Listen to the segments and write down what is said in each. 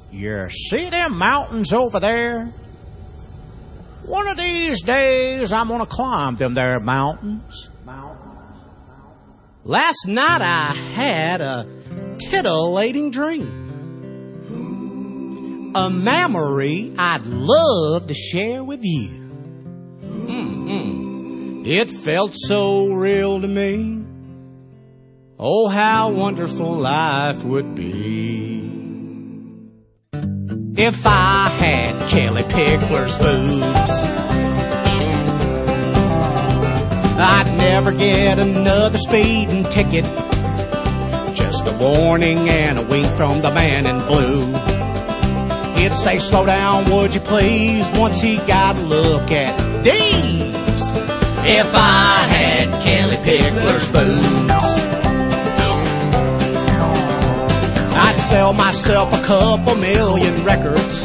You see them mountains over there? One of these days I'm gonna climb them there mountains. Last night I had a titillating dream. A memory I'd love to share with you. It felt so real to me. Oh, how wonderful life would be if I had Kelly Pickler's boobs. I'd never get another speeding ticket. Just a warning and a wink from the man in blue. He'd say, slow down, would you please, once he got a look at these. If I had Kelly Pickler's boobs, I'd sell myself a couple million records,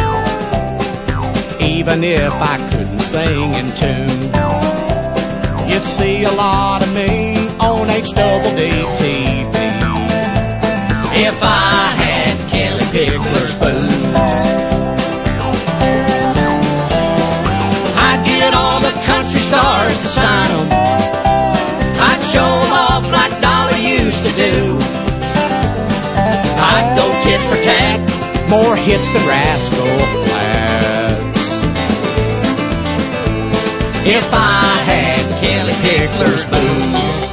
even if I couldn't sing in tune. You'd see a lot of me on HDD TV. If I had Kelly Pickler's boobs, I'd get all the country stars to sign them. I'd show them off like Dolly used to do. I'd go tit for tat, more hits than Rascal Flatts. If I had Kelly Pickler's boobs.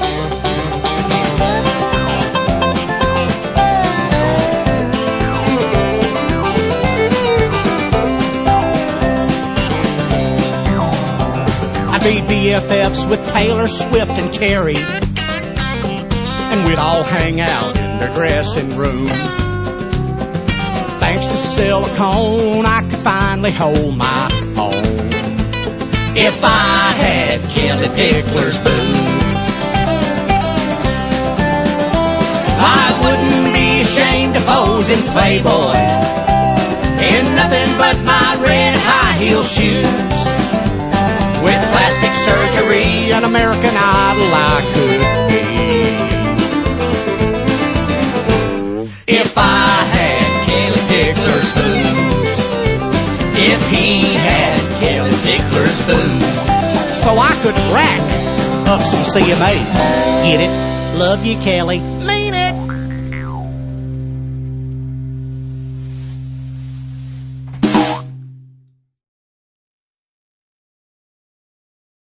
I'd be BFFs with Taylor Swift and Carrie, and we'd all hang out in their dressing room. Thanks to silicone, I could finally hold my own. If I had Kelly Pickler's boobs, I wouldn't be ashamed to pose in Playboy in nothing but my red high heel shoes. With plastic surgery, an American Idol I could be. If I had Kelly Pickler's boobs, if he had Kelly Pickler's boobs, so I could rack up some CMAs. Get it? Love you, Kelly.